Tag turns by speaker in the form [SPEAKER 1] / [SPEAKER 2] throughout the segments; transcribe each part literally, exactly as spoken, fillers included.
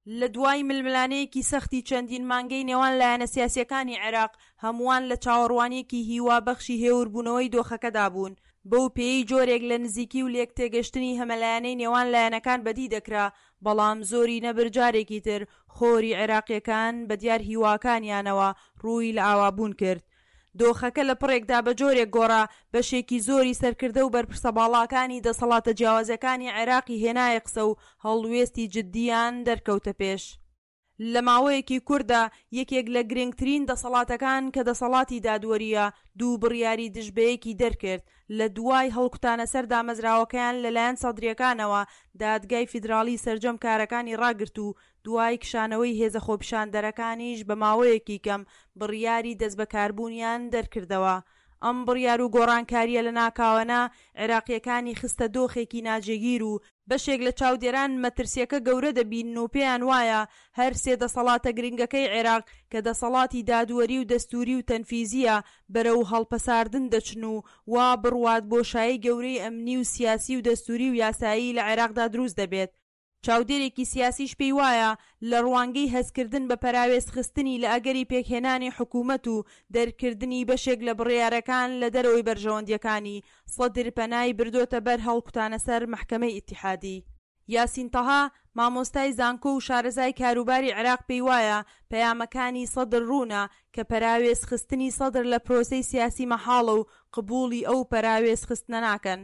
[SPEAKER 1] لە دوای ململانەیەکی سەختی چەندین مانگەی نێوان لایەنە سیاسیەکانی عێراق هەمووان لە چاوەڕوانیەکی هیوابەخشی هێوربوونەوەی دۆخەکەدا بوون. بەو پێی جۆرێک لە نزیکی و لێک تێگەشتنی هەمەلایەنەی نێوان لایەنەکان بەدی دەکرا، بەڵام زۆری نەبرجارێکی تر خۆری عێراقیەکان بە دیار هیواکانیانەوە ڕووی لە ئاوابوون کرد. دۆخەکە لە پڕێکدا بە جۆرێک گۆڕا بەشێکی زۆری سەرکردە و بەرپرسە باڵاکانی دەسەڵاتە جیاوازەکانی عێراقی هێنایە قسە و هەڵوێستی جددیان دەرکەوتە پێش. لە ماوەیەکی کووردا یەکێک لە گرنگترین دەسەڵاتەکان کە دەسەڵاتی دادوەریە دوو بڕیاری دژبەیەکی دەرکرد لە دوای هەڵکوتانە سەر دامەزراوەکەیان لەلایەن سەدرەکانەوە. دادگای فیدراڵی سەرجەم کارەکانی ڕاگرت و دوای کشانەوەی هێزە خۆپیشاندەرەکانیش بە ماوەیەکی کەم بڕیاری دەست بەکاربوونیان دەرکردەوە. ئەم بڕیار و گۆڕانکاریە لە ناکاوەنا عێراقیەکانی خستە دۆخێکی ناجێگیر و بەشێک لە چاودێران مەترسیەکە گەورە دەبین و پێیان وایە هەر سێ دەسەڵاتە گرنگەکەی عێراق کە دەسەڵاتی دادوەری و دەستوری و تەنفیزیە بەرەو هەڵپەساردن دەچن و وا بڕوات بۆشایی گەورەی ئەمنی و سیاسی و دەستوری و یاسایی لە عێراقدا دروست دەبێت. چاودێرێکی سیاسیش پێی وایە لە ڕوانگەی هەستکردن بە پەراوێز خستنی لە ئەگەری پێکهێنانی حکوومەت و دەرکردنی بەشێک لە بڕیارەکان لە دەرەوەی بەرژەوەندیەکانی سەدر پەنای بردۆتە بەر هەڵکوتانە سەر محکەمەی ئیتیحادی. یاسین تەها مامۆستای زانکۆ و شارەزای کاروباری عێراق پێی وایە پەیامەکانی سەدر ڕوونە کە پەراوێز خستنی سەدر لە پرۆسەی سیاسی مەحاڵە و قبوڵی ئەو پەراوێز خستنە ناکەن.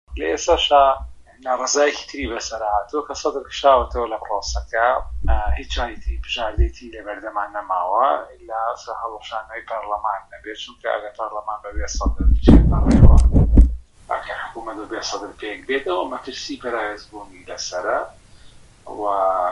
[SPEAKER 2] ناڕزایەکی تری بەسەرا هاتووە کە سەدر کشاوەتەوە لە پرۆسەکە، هیچ چاریتی بژاردێتی لە بەردەمان نەماوە لە هەڵەشانەوەی پەرلەمان نەبێت، چونکە ئەگەر پەرلەمان بەبێ سەدر بچێتەڕێوە ئەگەر حکوومەت بەبێ سەدر پێک بێتەوە مەترسی پەراوێزبوونی لەسەرە و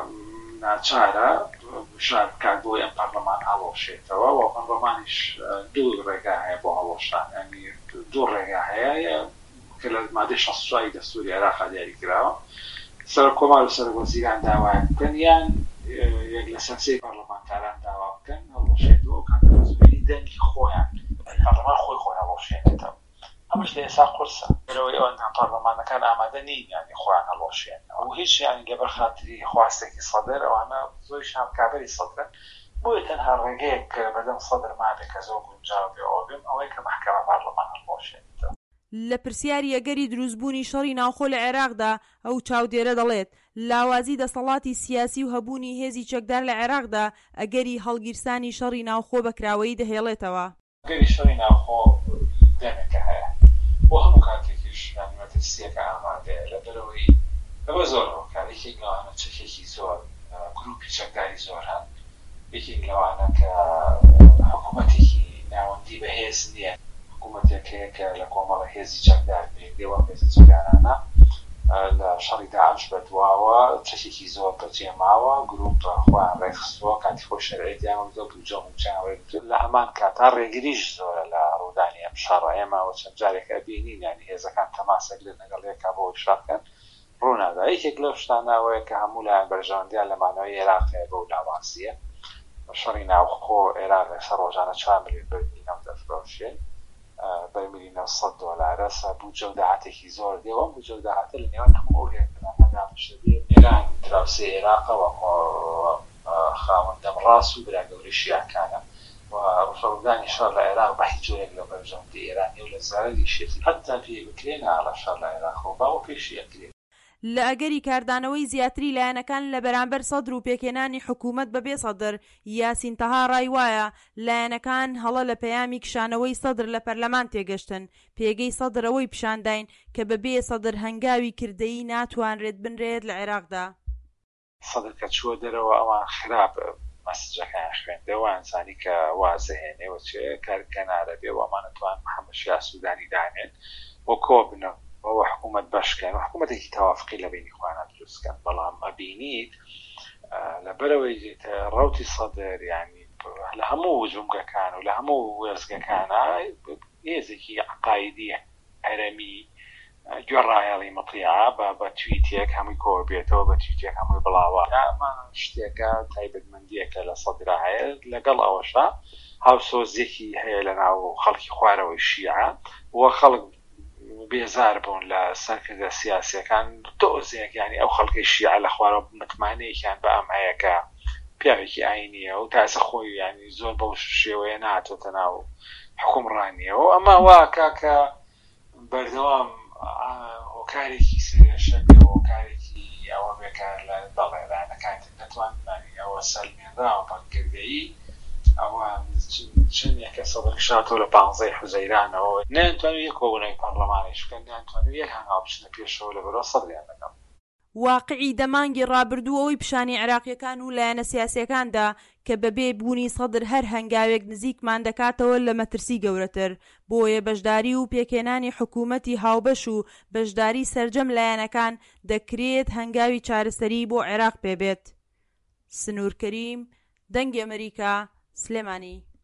[SPEAKER 2] ناچارە بژار بکات بۆی ئەم پەرلەمان هەڵەشێتەوە و پەرلەمانیش دوو ڕێگا هەیە بۆ هەڵەشان، ئەمی دوو ڕێگا هەیە کە لە مادەی شەست و چواری دەستوری عێراق دیاری کراوە. سەرۆکۆمار و سەرۆکوەزیران داوای بکەن یان یەک لە سەرسەی پەرلەمانتاران داوا بکەن هەڵەشێتەوە و کانتەرۆزبێنی دەنگی خۆیان پەرلەمان خۆی خۆی هەڵەشێنێتەوە. ئەمەش لە ئێستا قورسە بەرەوەی ئەوەندە پەرلەمانەکان ئامادە نین یانی خۆیان هەڵەشێنەوە و هیچ یانی لەبەر خاتری خواستێکی سەدر ئەوانە زۆریش هەمکاریی سەدرن. بۆیە تەنها ڕێگەیەک کە بەردەم سەدر مابێ کە زۆر گونجاو بێ ئەوە بێم ئەوەی کە محکەمە پەرلەمان هەڵەشێنێتەوە.
[SPEAKER 1] لە پرسیاری ئەگەری دروستبوونی شەڕی ناوخۆ لە عێراقدا ئەو چاودێرە دەڵێت لاوازی دەسەڵاتی سیاسی و هەبوونی هێزی چەکدار لە عێراقدا ئەگەری هەڵگیرسانی شەڕی ناوخۆ بەکراوەیی دەهێڵێتەوە.
[SPEAKER 2] ئەگەری شەڕی ناوخۆ دەمێکە هەیە بۆ هەموو کاتێکیش مەترسیەکە ئامادەیە لە بەرەوەی ئەوە زۆر ڕۆکار یەکێک لەوانە چەکێکی زۆر گروپی چەکداری زۆر هەن، یەکێک لەوانە کە حکوومەتێکی ناوەندی بەهێز نییە، حکوومەتێکەیە کە لە کۆمەڵە هێزی چەکدار پێدێوە هێزە چەکدارانە لە شەڕی داعش بەدواوە چەکێکی زۆر بەجێماوە، گروپ خۆیان ڕێکخستووە کاتی خۆ شەرعیتیان وەردە بوجە و چاوەێت لە هەمان کاتا ڕێگریش زۆرە لە ڕوودانی ئەم شەڕە. ئێمەوە چەند جارێک ئەبینین یانی هێزەکان تەماسێک لە لەگەڵیەکە بۆ شاکەن ڕوونادا. یەکێک لەو شتانەوەیە کە هەموو لایەن بەرژەوەندیان لە مانەوەی عێراقەیە بەو لاوازیە. شەڕی ناوخۆ عێراق لەسەر ڕۆژانە چوار ملیۆن بەرمیلی نەفت دەفرۆشێت، بەرمیلی نەوسەد دۆلارە بوجە و داهاتێکی زۆر دێوە. بوجە و داهاتە لە نێوان هەموو هێرانەدامشەبێت ئێران دراوسێ عێراقە و خاوەندەم ڕاست و برا گەورەی شیعەکانە و ڕوودانی شەڕ لە عێراق بە هیچ جۆرێک لە بەرژەوەندی ئێرانی و لە زارەری شێتی حتا پێ بکرێنە لە شەڕ لە عێراقەوە باوە پێشی ئەکرێت.
[SPEAKER 1] لە ئەگەری کاردانەوەی زیاتری لایەنەکان لە بەرامبەر سەدر و پێکهێنانی حکوومەت بەبێ سەدر، یاسین تەها ڕای وایە لایەنەکان هەڵە لە پەیامی کشانەوەی سەدر لە پەرلەمان تێگەشتن. پێگەی سەدر ئەوەی پیشانداین کە بەبێ سەدر هەنگاوی کردەیی ناتوانرێت بنرێت لە عێراقدا.
[SPEAKER 2] سەدر کە چووە دەرەوە ئەوان خراپ مەسجەکان خوێندەوە ئەنسانی کە وازە هێنێەوە چێ کارکەنارە بێ و ئەمانە توان محەممەد شیا سوودانی دانێن بۆ کۆبنەوە و حکوومەت بەشکەن و حکوومەتێکی تەوافقی لە بینی خۆیان دروستکەن. بەڵام ئەبینیت لەبەرەوەی ڕەوتی سەدر یانی لە هەموو جومگەکان و لە هەموو وێرزگەکانە هێزێکی عقایدی هەرەمی گوێڕایەڵی مەطیعە بە تویتێک هەمووی کۆ بێتەوە بە تویتێک هەمووی بڵاوە. ئەمە شتێکە تایبەتمەندیەکە لە سەدرا هەیە. لەگەڵ ئەوەشە هاوسۆزێکی هەیە لە ناو خەڵکی خوارەوەی شیعە و خەڵک بێزار بوون لە سەرکردە سیاسیەکان دۆزێک ینی ئەو خەڵکی شیعە لە خوارە متمانەیەکیان بە ئەم هەیەکە پیاوێکی ئاینیە و تاسە خۆی ینی زۆر بەو شێوەیە نهاتۆتە ناو حکومڕانیەوە و ئەمە واکە کە بەردەوام هۆکارێکی سێشەکە هۆکارێکی ئەوە بێکار لە دەڵێرانەکان نەتوانانی ئەوە سەلمێنراوە بەکردەیی ئەوە چندێکە سەدەکشاتەوە لە پانزەی حوزەیرانەوە نەیانتوانێت یەک کۆبوونەوەی پەرلەمانیش بکەن نەیانتوانێت یەک هەنگاو بچنە پێشەوە لەبەرەوە سەدریان دەکەم.
[SPEAKER 1] واقعی دەمانگی ڕابردووەوەی پیشانی عێراقیەکان و لایەنە سیاسیەکاندا کە بەبێ بوونی سەدر هەر هەنگاوێک نزیکمان دەکاتەوە لە مەترسی گەورەتر بۆیە بەشداری و پێکێنانی حکوومەتی هاوبەش و بەشداری سەرجەم لایەنەکان دەکرێت هەنگاوی چارەسەری بۆ عێراق پێبێت. سنوور کەریم، دەنگی ئەمریکا، سلێمانی.